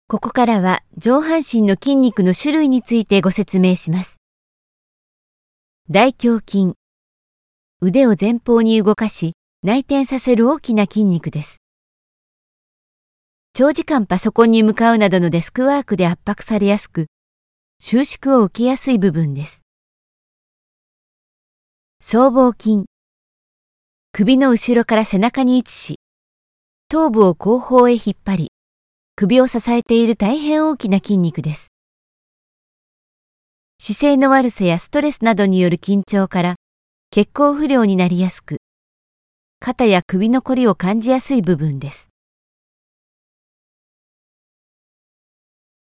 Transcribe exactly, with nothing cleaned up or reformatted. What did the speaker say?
ここからは上半身の筋肉の種類についてご説明します。大胸筋。腕を前方に動かし、内転させる大きな筋肉です。長時間パソコンに向かうなどのデスクワークで圧迫されやすく、収縮を受けやすい部分です。僧帽筋。首の後ろから背中に位置し、頭部を後方へ引っ張り、首を支えている大変大きな筋肉です。姿勢の悪さやストレスなどによる緊張から血行不良になりやすく、肩や首のこりを感じやすい部分です。